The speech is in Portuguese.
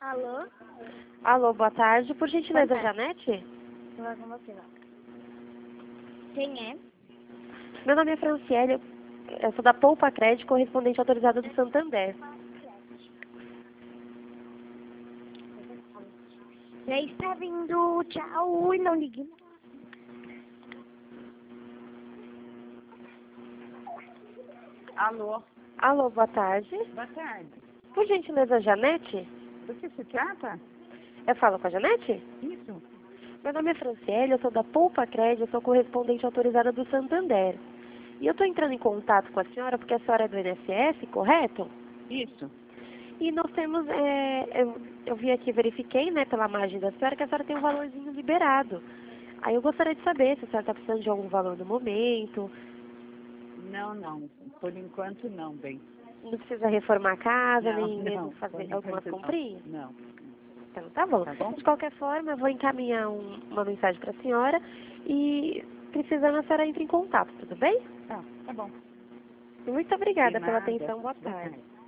Alô? Alô, boa tarde. Por gentileza, Boa tarde. Janete? Falar com você lá. Quem é? Meu nome é Franciele, eu sou da Poupa Crédito, correspondente autorizada do Santander. Já está vindo. Tchau. E não ligue. Alô, Alô, boa tarde. boa tarde. Por gentileza, Janete? Do que se trata? Eu falo com a Janete? Isso? Meu nome é Franciele, eu sou da Poupa Crédito, eu sou correspondente autorizada do Santander. E eu estou entrando em contato com a senhora porque a senhora é do INSS, correto? Isso. E nós temos, eu vi aqui, verifiquei, né, pela margem da senhora, que a senhora tem um valorzinho liberado. Aí eu gostaria de saber se a senhora está precisando de algum valor no momento, Não. Por enquanto não, bem. não precisa reformar a casa, Não, nem mesmo por fazer algumas enquanto comprinhas. não. Então tá bom. Tá bom? De qualquer forma, eu vou encaminhar uma mensagem para a senhora e precisando a senhora entre em contato, tudo bem? Tá bom. Muito obrigada De pela nada. atenção, boa Boa tarde. tarde.